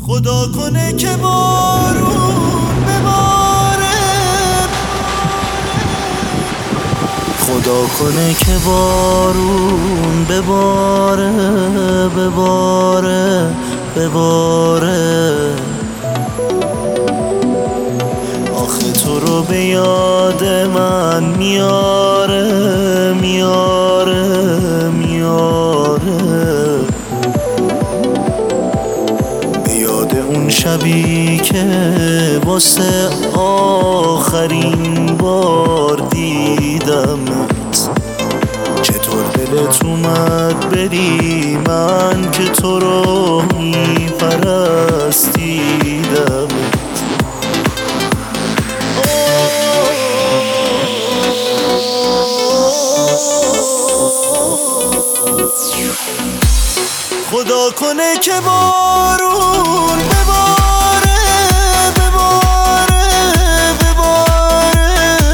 خدا کنه که بارون بباره، خدا کنه که بارون بباره، بباره، بباره. آخه تو رو به یاد من میاره، میاره، میاره. به یاد اون شبی که واسه آخرین بار دیدمت، چطور دلت اومد بری من که تو رو میپرستیدم. خدا کنه که بارون بباره، بباره، بباره.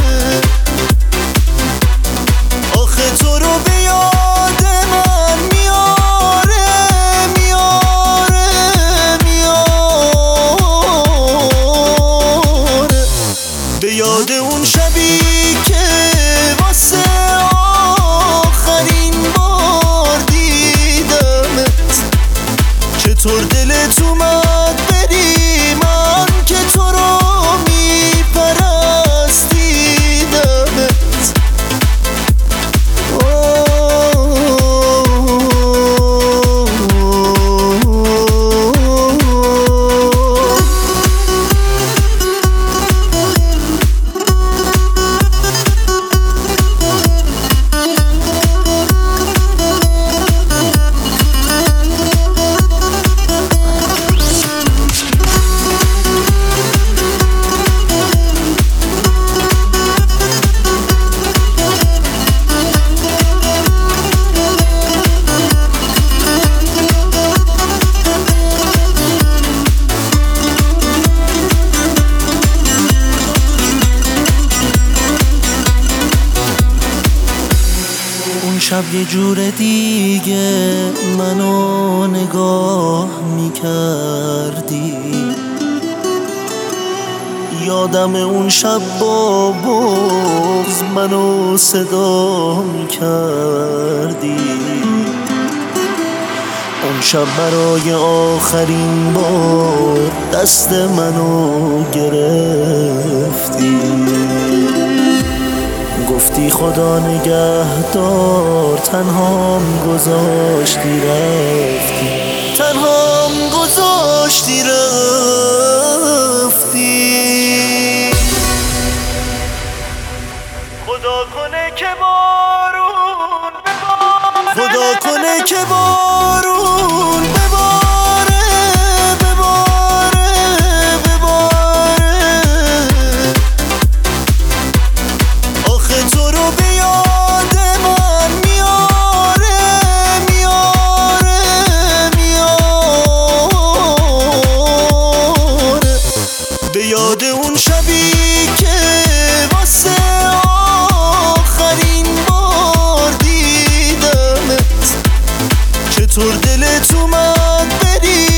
آخه تو رو به یاد من میاره، میاره، میاره. به یاد اون شبی که واسه آخرین بار دیدمت، چطور دلت اومد بری من که تو رو میپرستیدمت. شب یه جور دیگه منو نگاه میکردی، یادم اون شب با بغض منو صدا میکردی. اون شب برای آخرین بار دست منو گرفتی، گفتی خدا نگهدار، تنهام گذاشتی رفتی، تنهام گذاشتی رفتی. خدا کنه که بارون بباره، خدا کنه که بارون بباره، بباره، بباره. آخه تو رو به یاد من میاره، میاره، میاره. به یاد اون شبی که واسه آخرین بار دیدمت، چطور دلت اومد بری